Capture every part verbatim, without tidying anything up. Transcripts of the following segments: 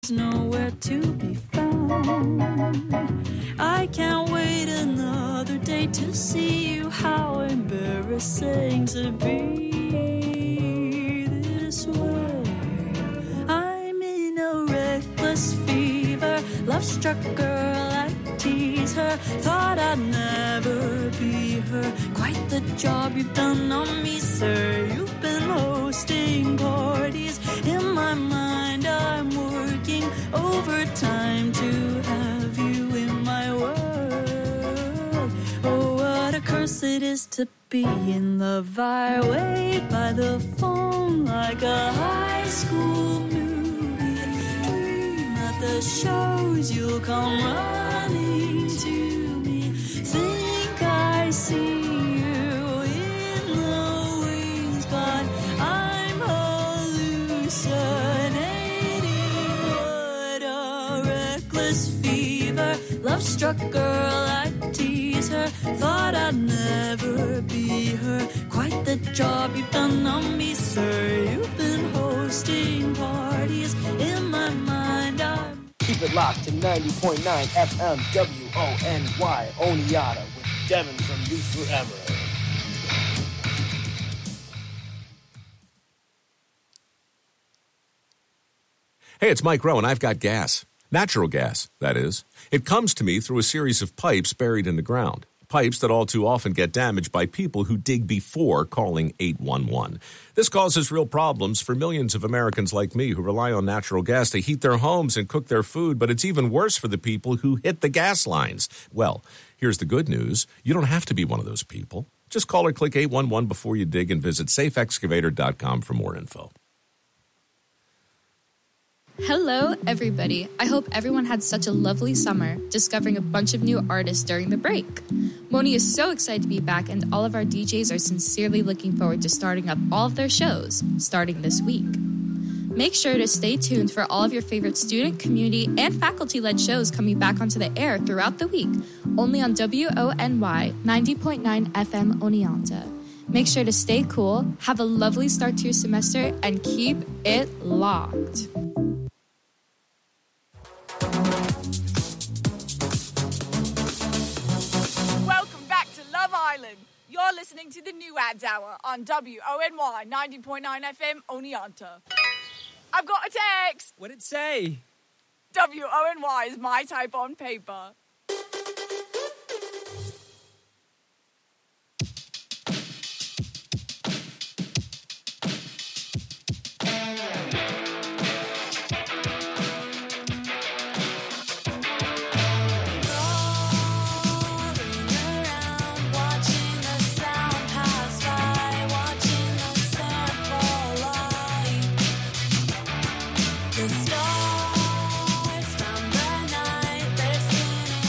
nowhere to be found. I can't wait another day to see you. How embarrassing to be this way. I'm in a reckless fever, love-struck girl, I tease her. Thought I'd never be her. Quite the job you've done on me, sir. You've been hosting parties. In my mind I'm working overtime to have you in my world. Oh, what a curse it is to be in love. I wait by the phone like a high school movie. Dream at the shows you'll come running to me. Think I see you in the wings, but I'm hallucinating. What a reckless fever, love-struck girl, I tease her. Thought I'd never be her. Quite the job you've done on me, sir. You've been hosting parties. In my mind I'm... Keep it locked to ninety point nine F M W O N Y Oneonta with Devin from Youth Forever. Hey, it's Mike Rowe, and I've got gas. Natural gas, that is. It comes to me through a series of pipes buried in the ground. Pipes that all too often get damaged by people who dig before calling eight one one. This causes real problems for millions of Americans like me who rely on natural gas to heat their homes and cook their food, but it's even worse for the people who hit the gas lines. Well, here's the good news. You don't have to be one of those people. Just call or click eight one one before you dig and visit safe excavator dot com for more info. Hello, everybody. I hope everyone had such a lovely summer, discovering a bunch of new artists during the break. Moni is so excited to be back, and all of our D Js are sincerely looking forward to starting up all of their shows, starting this week. Make sure to stay tuned for all of your favorite student, community, and faculty-led shows coming back onto the air throughout the week, only on W O N Y ninety point nine F M Oneonta. Make sure to stay cool, have a lovely start to your semester, and keep it locked. Welcome back to Love Island. You're listening to the New Ads Hour on W O N Y ninety point nine F M Oneonta. I've got a text. What'd it say? W O N Y is my type on paper. The stars from the night, they're spinning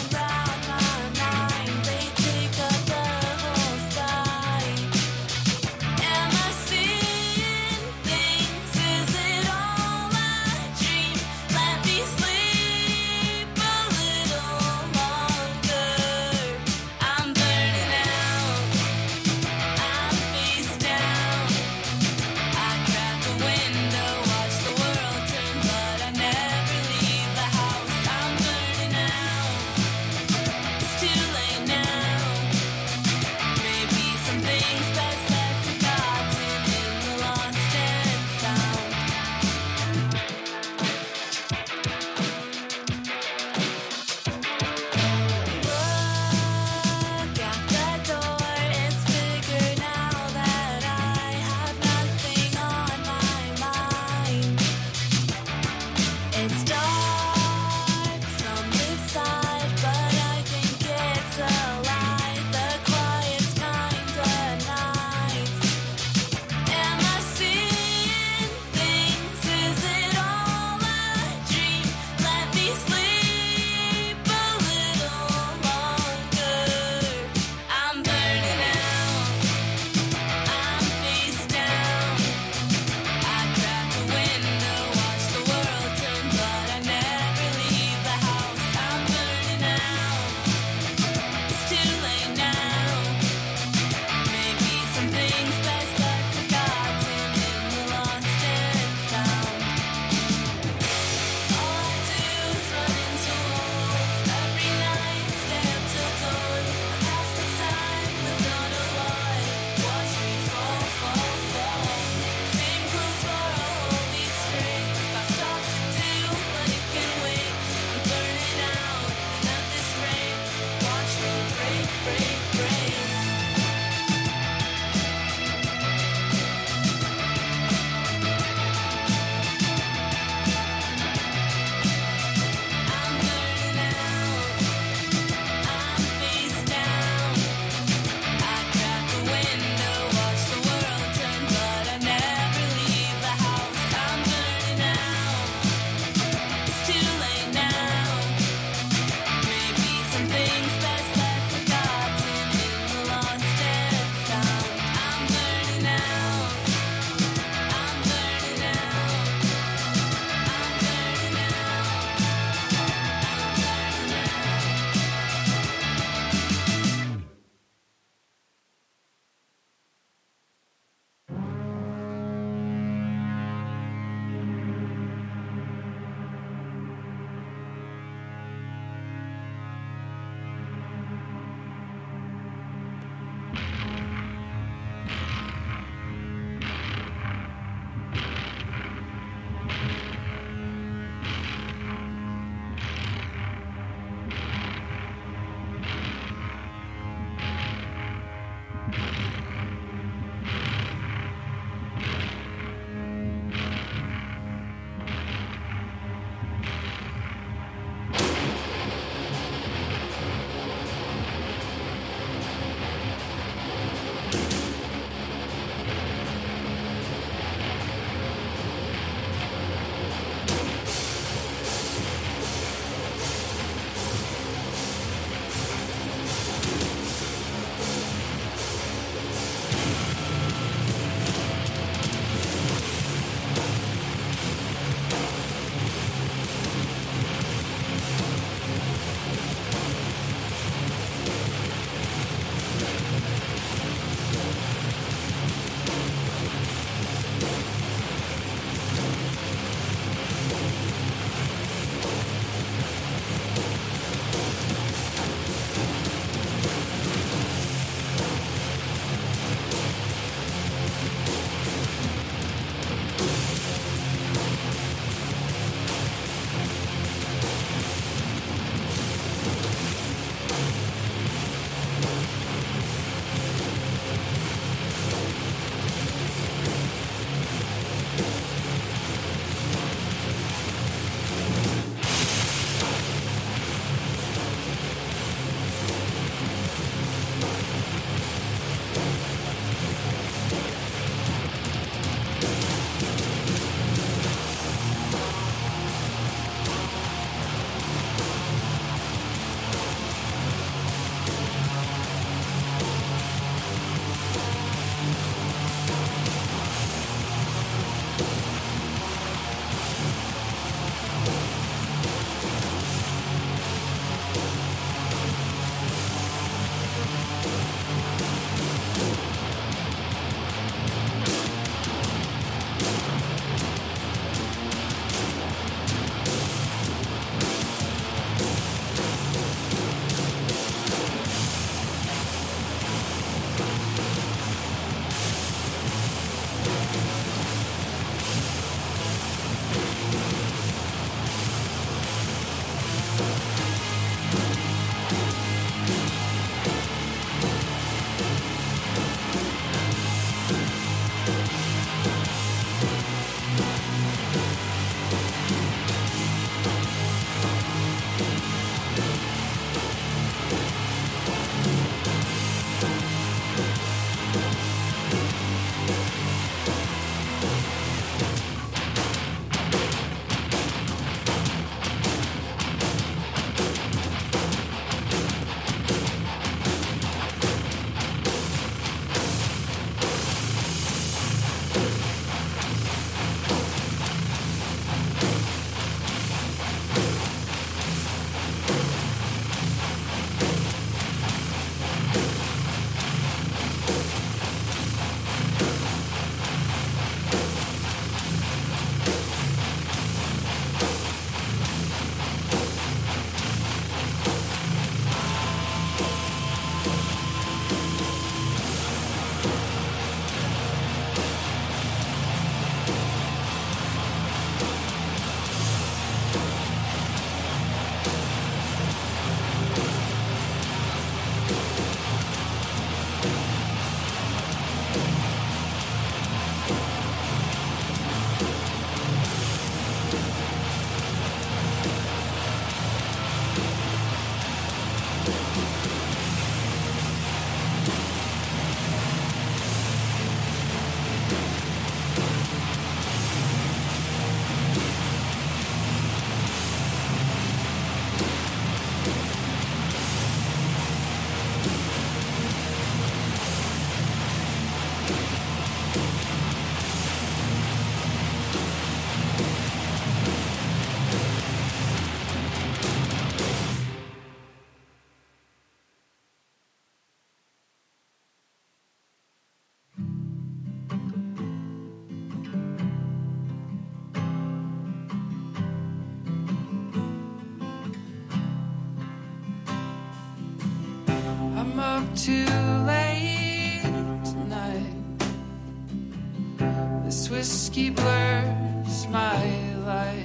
up too late tonight. This whiskey blurs my light.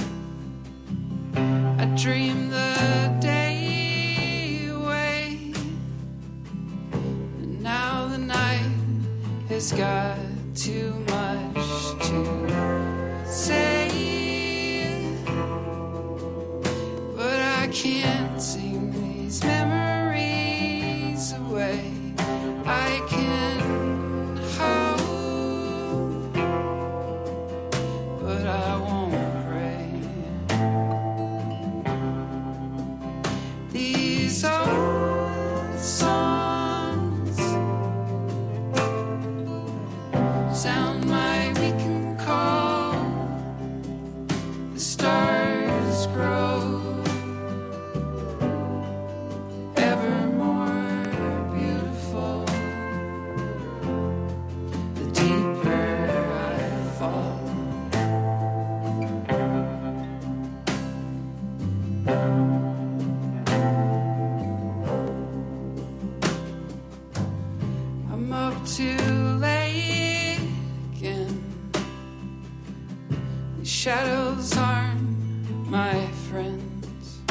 I dream the day away, and now the night has got too much to say, but I can't sing these memories away. I can hope, but I won't pray. These old songs sound like we can call the stars grow ever more beautiful the deeper I fall. I'm up too late again. These shadows aren't my friends.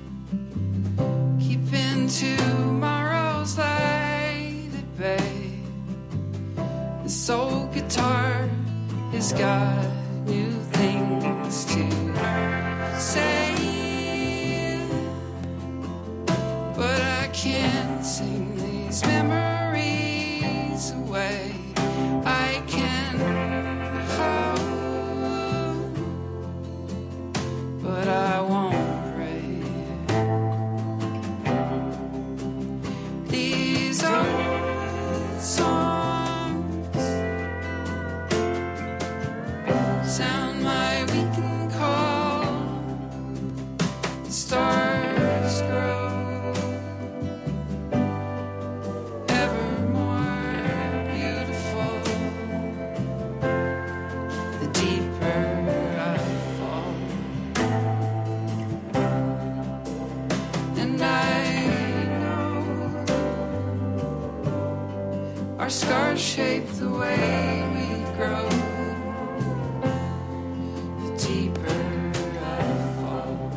Keeping tomorrow's light at bay. This old guitar has got new things to say, but I can't sing these memories away. I can hope, but I won't pray. These old songs sound like we can call the stars grow ever more beautiful the deeper I fall. And I know our scars shape the way we grow the deeper I fall.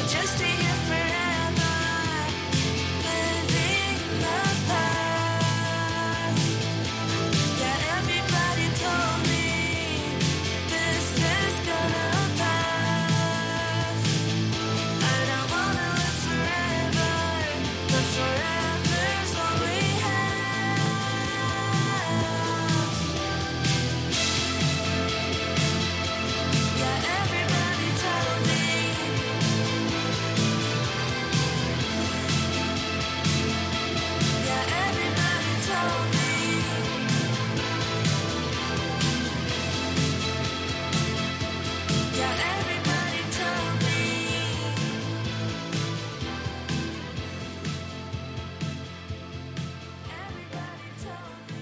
just stay here forever, living the past. Yeah, everybody told me this is gonna pass. I don't wanna live forever, but forever's all we have. Yeah, everybody told me. Yeah, everybody told me. Yeah, everybody told me. Everybody told me.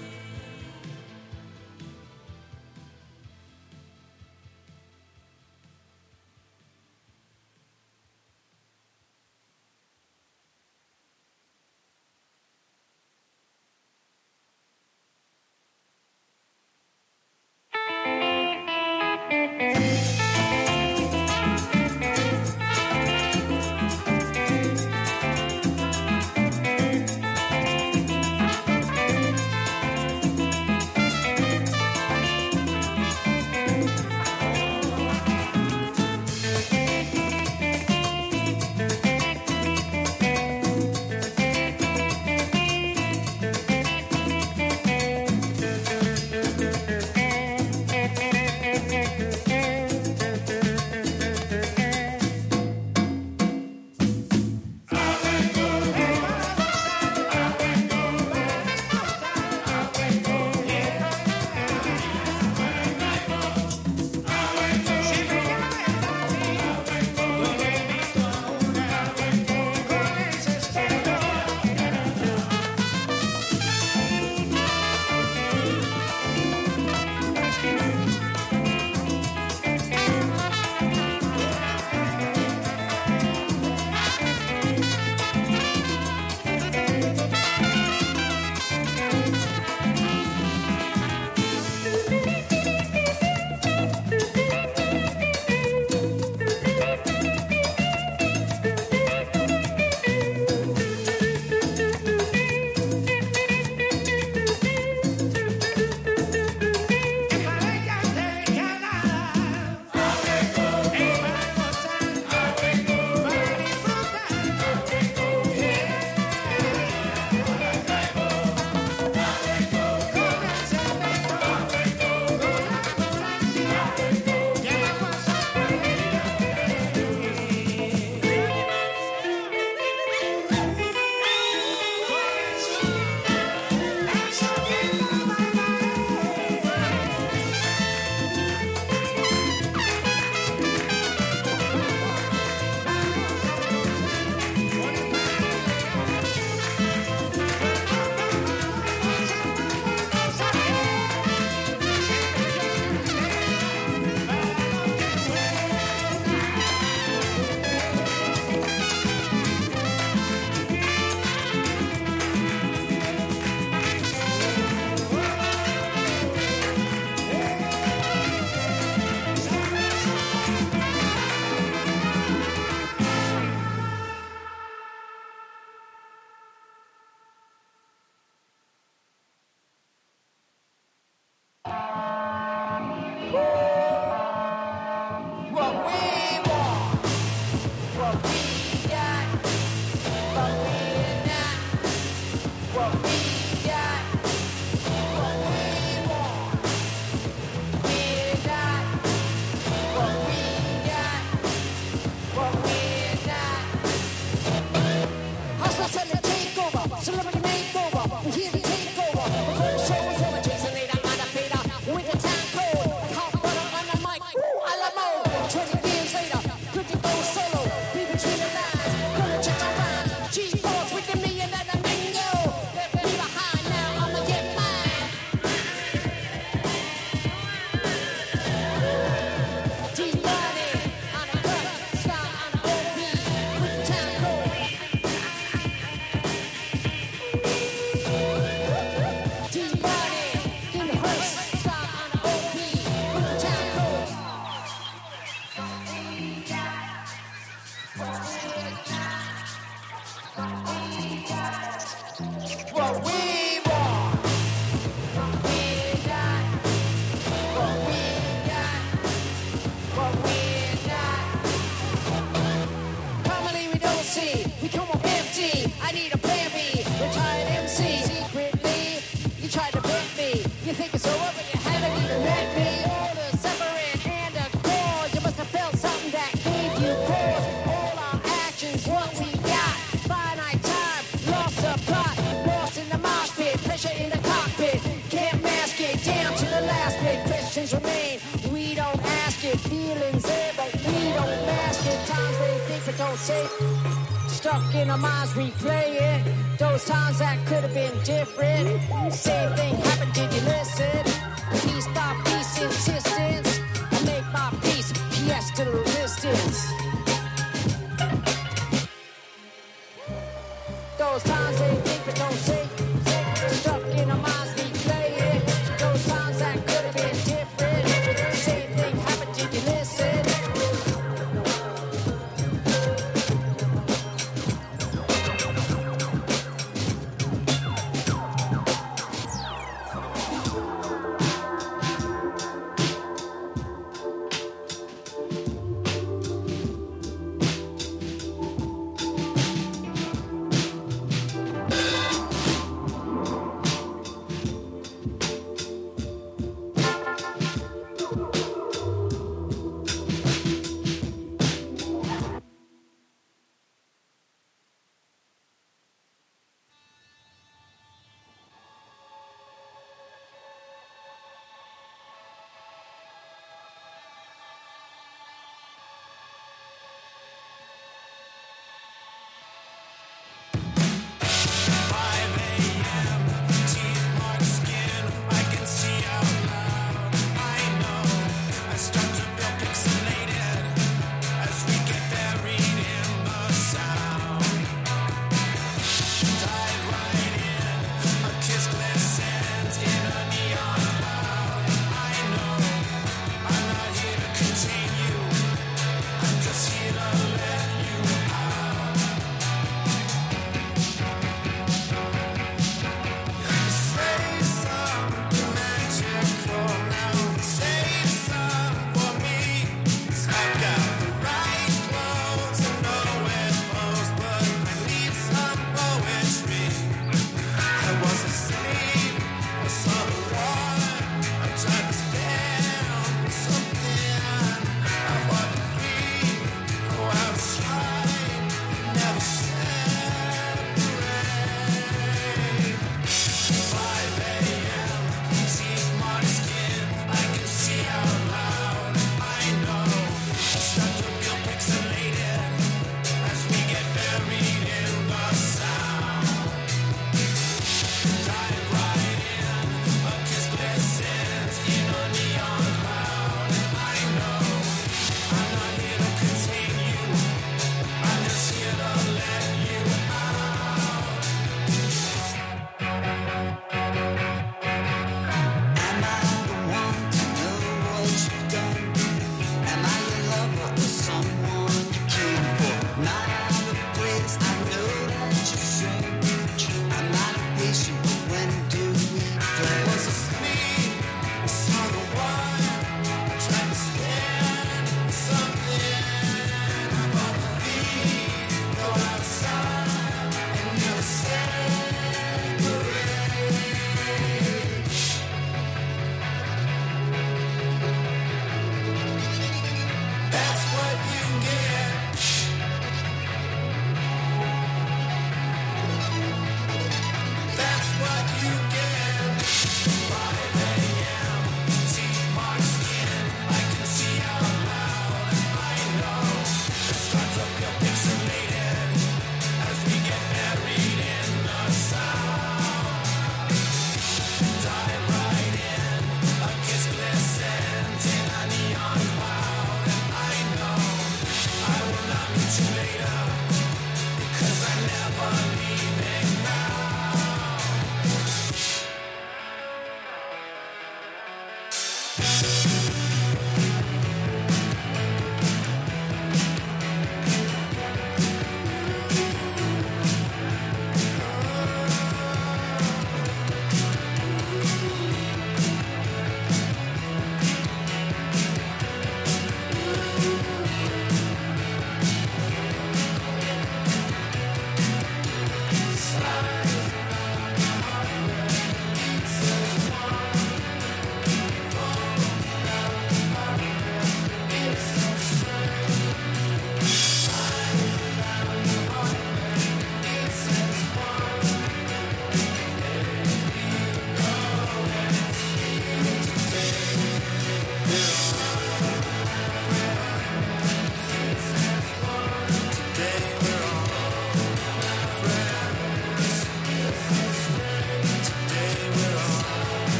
it, feelings there, but we don't mask it. Times they think but don't say. Stuck in our minds, replay it. Those times that could have been different. Same thing happened, did you listen? Piece by piece, insistence. I make my peace, P S to the resistance. Those times they think but don't say. Stuck in our minds, replay it. Those times that could have been different. Same thing happened, did you listen?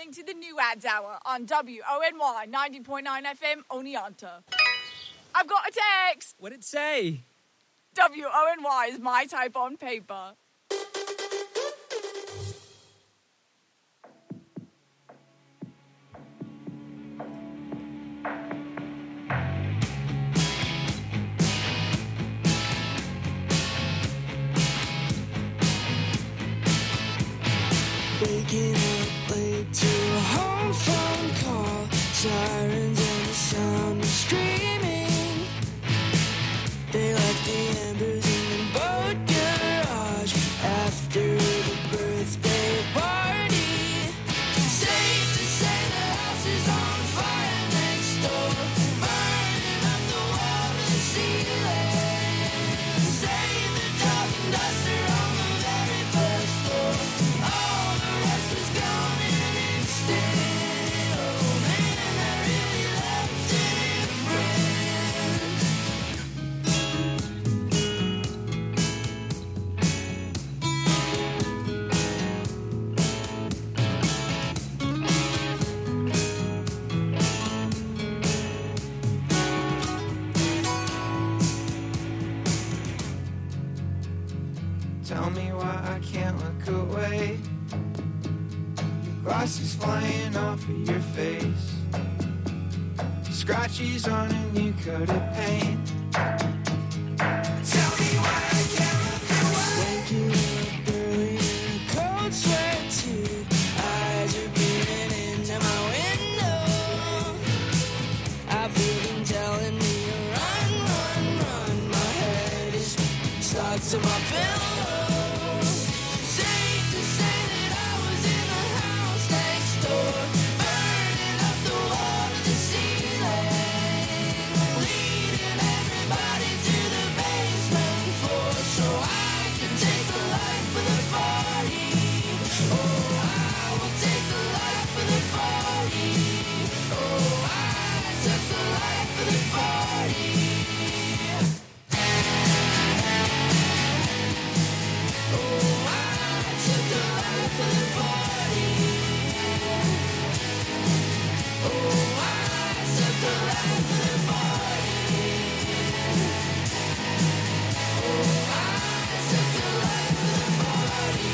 listening to the New Ads Hour on W O N Y ninety point nine F M Oneonta. I've got a text. What'd it say? W O N Y is my type on paper. Waking up late to a home phone call, sirens and the sound of screaming. They left the embers in the boat garage after the birthday party. Safe to say the house is on fire next door, burning up the wall to the ceiling. Save the top and duster on the very first floor. All the rest was gone in an instant. Oh man, I really left it in a print. Tell me why I can't look away. Your glasses flying off of your face. Scratches on a new coat of paint. Tell me why I can't look away. Waking up early in a cold sweat too. Eyes are peering into my window. I've been telling me to run, run, run. My head is stuck to my pillow. Safe to say that I was in the house next door, burning up the wall to the ceiling, leading everybody to the basement floor so I can take the light for the party. Oh, I will take the light for the party. Oh, I took the light for the party. Oh, I took the light for the party. Oh, I took the light for the party. Oh, I took the light for the party.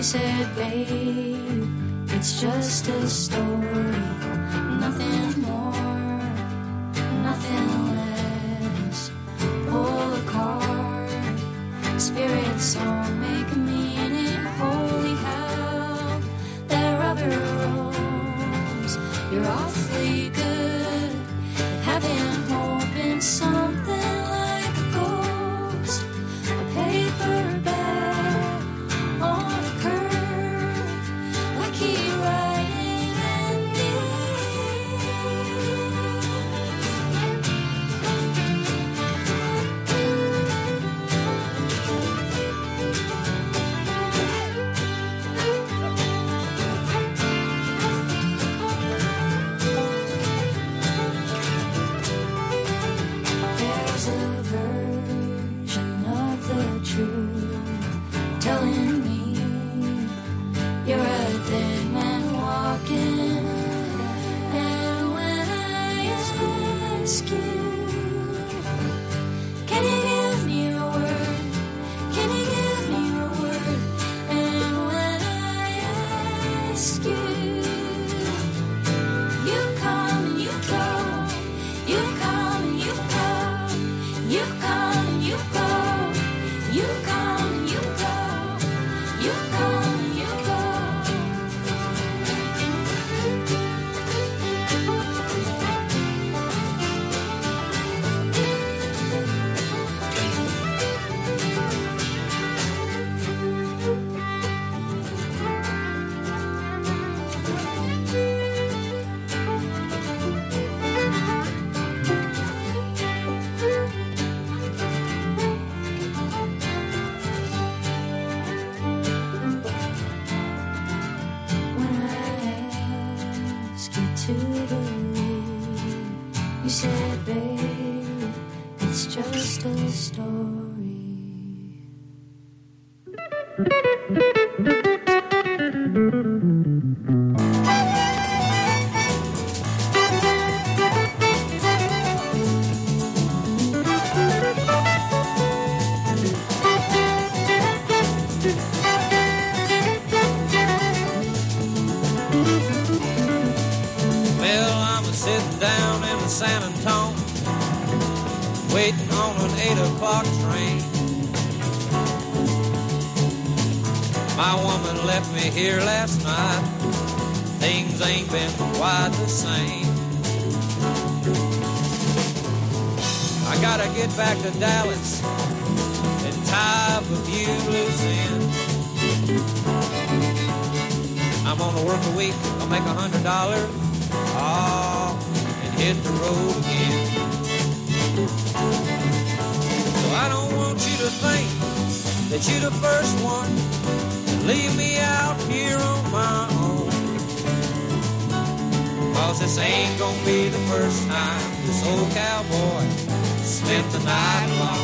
You said, babe, it's just a story, nothing more, nothing less. Pull a card, spirits don't make a meaning. Holy hell, that rubber rose. You're awfully good at having hope in something like a ghost, a paper bag on a curve, like he writing in There's a version of the truth telling me you're a dead man walking. And when I ask you, can you give me a word? Can you give me a word? And when I ask you, you come and you go. You come and you go. You come and you go. You come and you go. You come and you go. When I ask you to believe, you said, babe, it's just a story. Well, I'm a sitting down in the San Antonio, waiting on an eight o'clock train. My woman left me here last night. Things ain't been quite the same. I gotta get back to Dallas and tie up a few loose ends. I'm gonna work a week, I'll make a hundred dollars. Oh, and hit the road again. So I don't want you to think that you're the first one to leave me out here on my own. Cause this ain't gonna be the first time this old cowboy spent the night alone.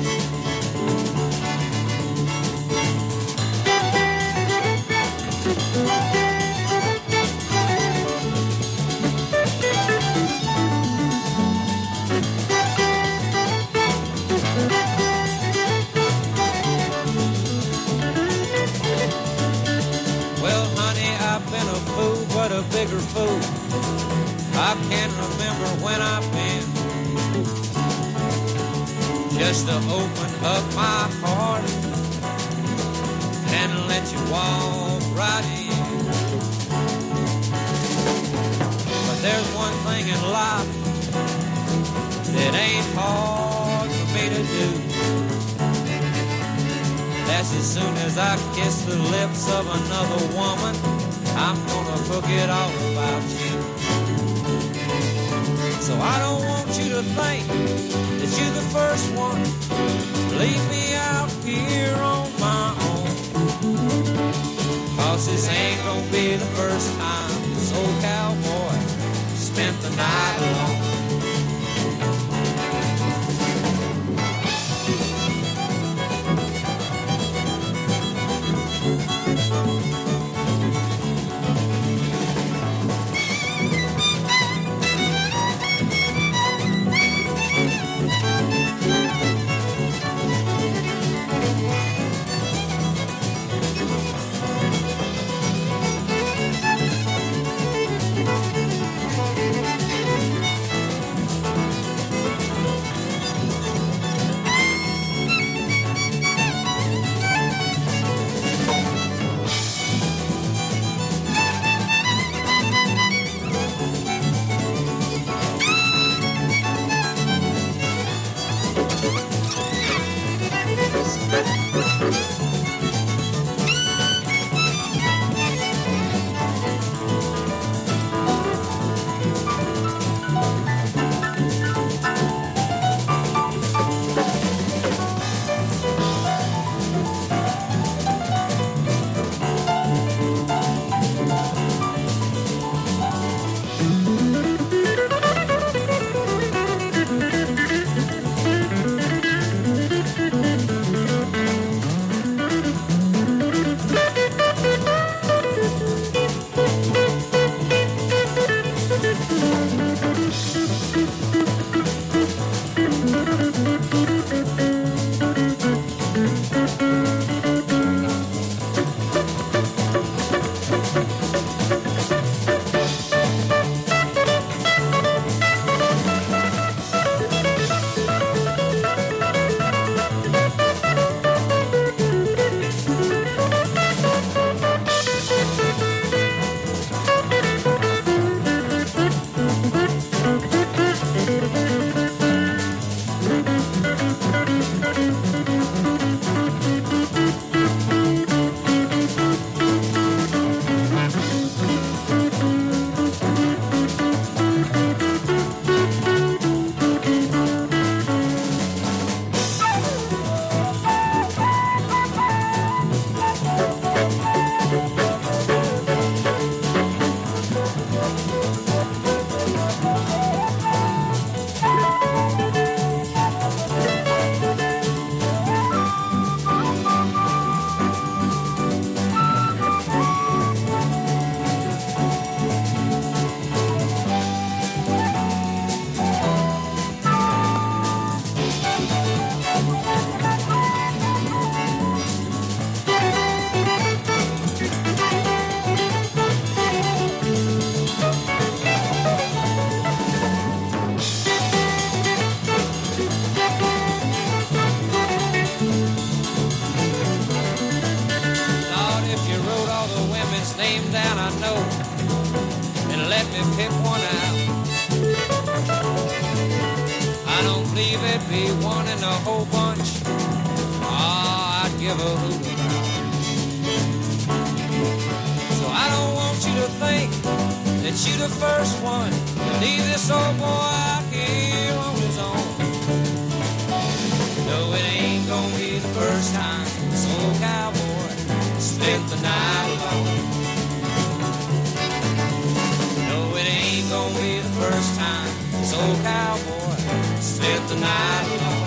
Well, honey, I've been a fool, but a bigger fool I can't remember when I've been. Just to open up my heart and let you walk right in. But there's one thing in life that ain't hard for me to do. That's as soon as I kiss the lips of another woman, I'm gonna forget all about you. So I don't want you to think that you're the first one to leave me out here on my own. Cause this ain't gonna be the first time this old cowboy spent the night alone. pick one out. I don't believe it'd be one in a whole bunch. Oh, I'd give a hoot about. So I don't want you to think that you're the first one to leave this old boy out here on his own. No, it ain't gonna be the first time this old cowboy spent the night alone. No, it ain't gonna be the first time this old cowboy spent the night alone.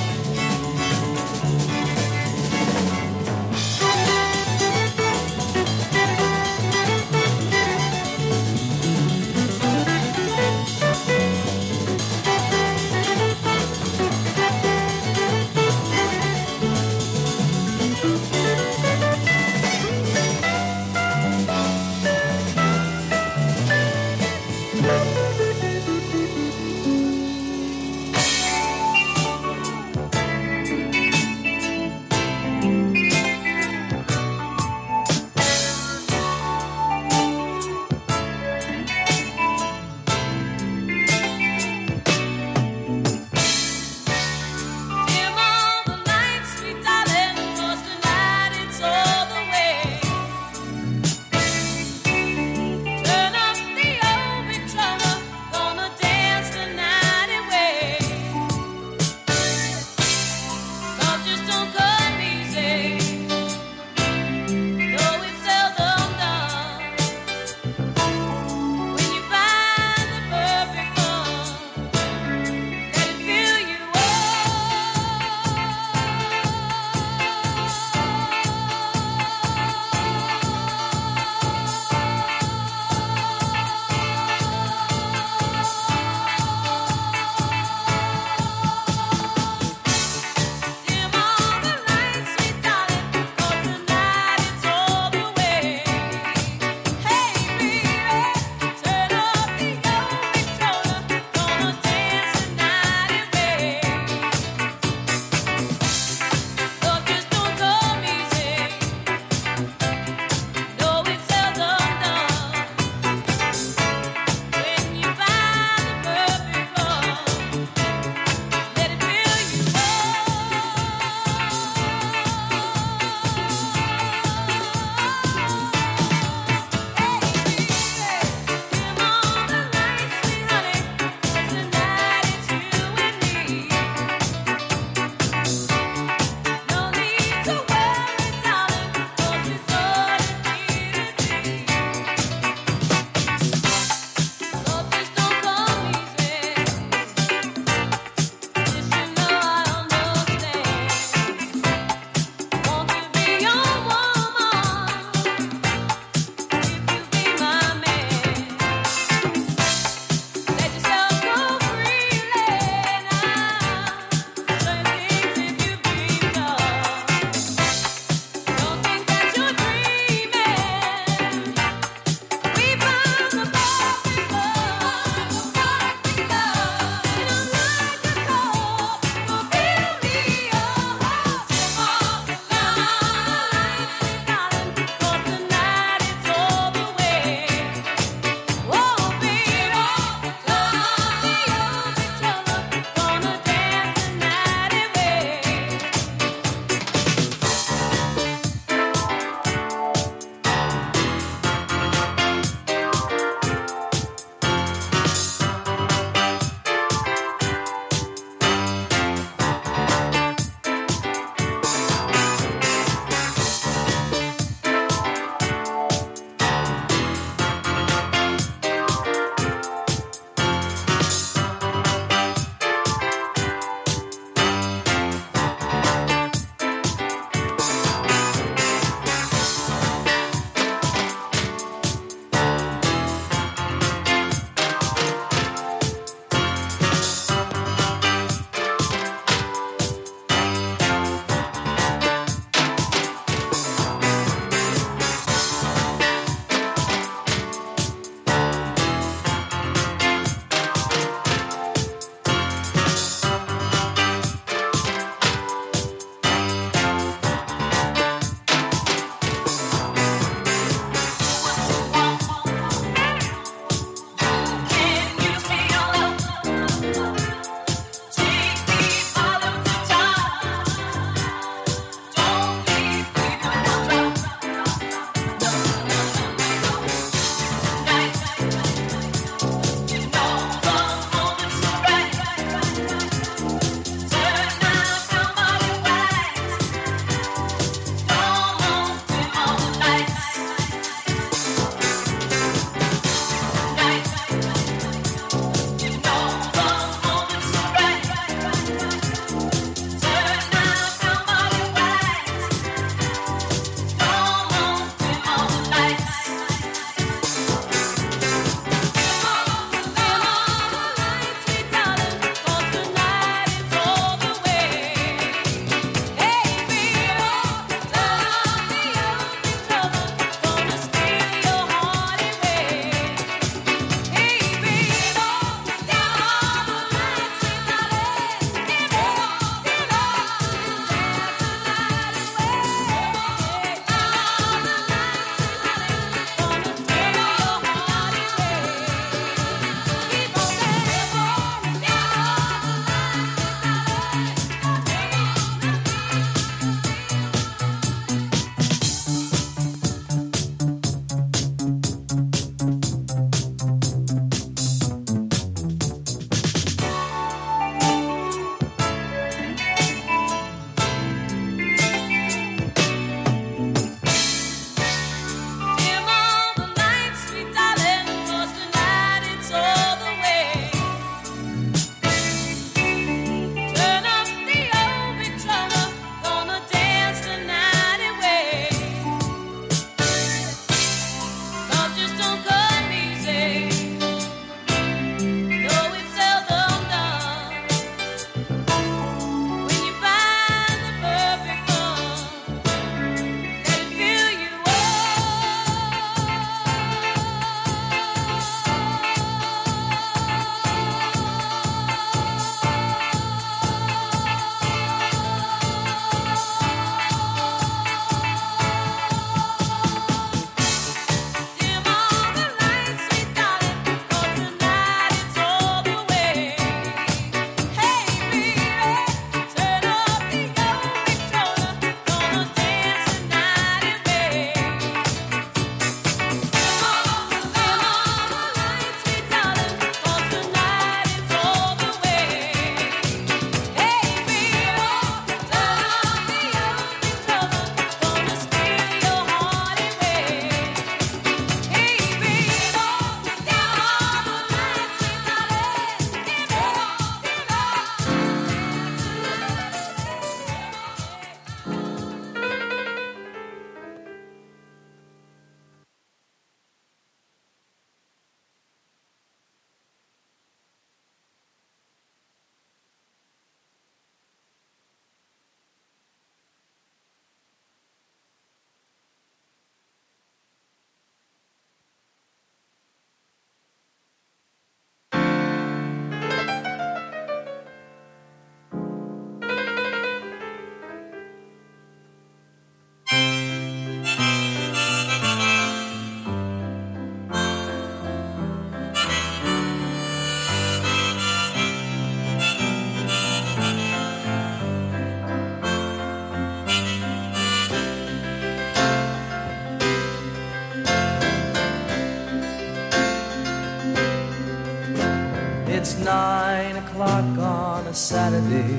it's nine o'clock on a Saturday.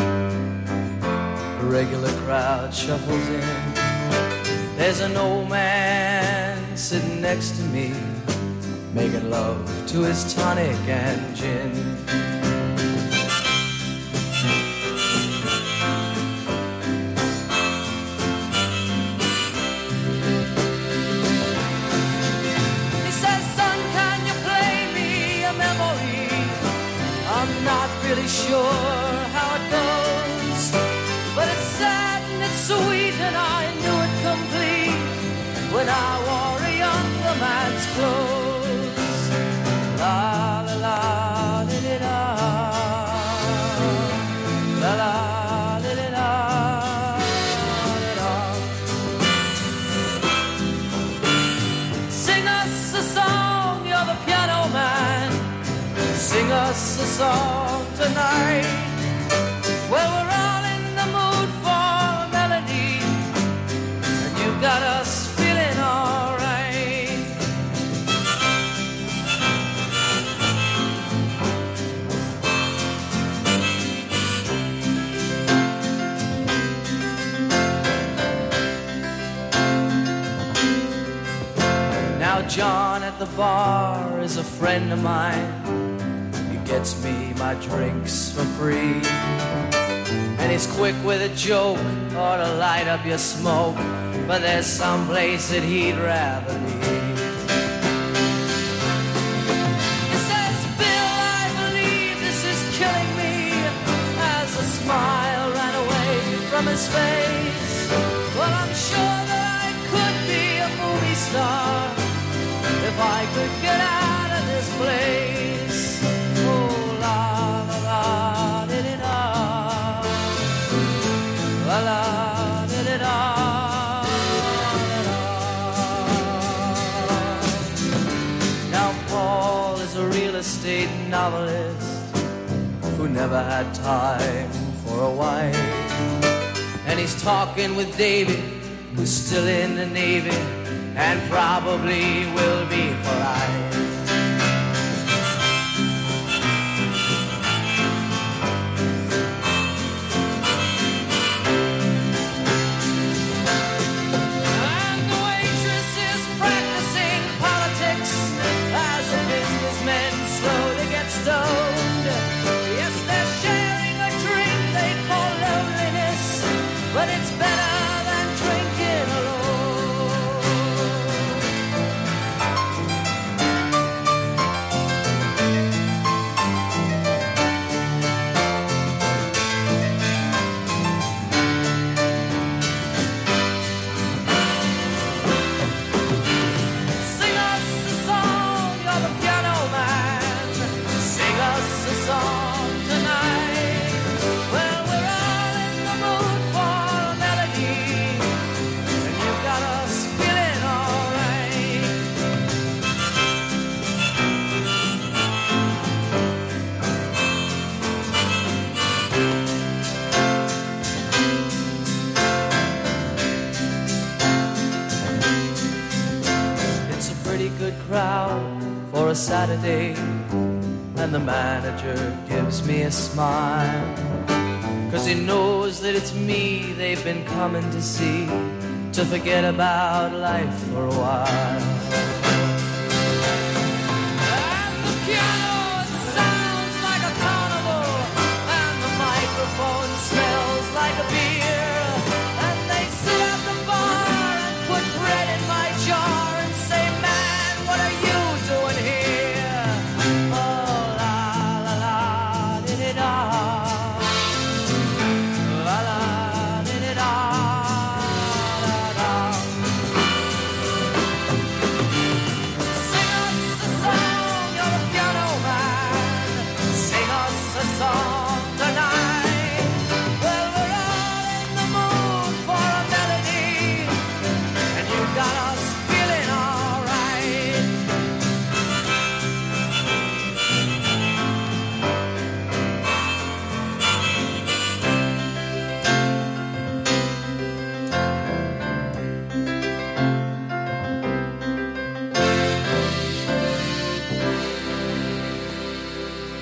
A regular crowd shuffles in. There's an old man sitting next to me, making love to his tonic and gin. He says, son, can you play me a memory? I'm not really sure how it goes, but it's sad and it's sweet and I knew it complete when I wore a younger man's clothes. La la la li li la, la la li li la, li la. Sing us a song, you're the piano man. Sing us a song tonight. Well, we're all in the mood for a melody, and you've got us feeling all right. Now John at the bar is a friend of mine. He gets me my drinks for free, and he's quick with a joke or to light up your smoke, but there's some place that he'd rather be. He says, Bill, I believe this is killing me, as a smile ran away from his face. Well, I'm sure that I could be a movie star if I could get out of this place. Oh, la la la di di da, la la di di da, di da. Now Paul is a real estate novelist who never had time for a wife, and he's talking with David, who's still in the Navy and probably will be for life. And the waitress is practicing politics as the businessmen slowly get stoned. Yes, they're sharing a drink they call loneliness, but it's better than drinking alone. Sing us a song, you're the piano man. Sing us a song tonight. Well, we're all in the mood for a melody, and you've got us feeling all right. It's a pretty good crowd for a Saturday, and the manager gives me a smile, 'cause he knows that it's me they've been coming to see, to forget about life for a while.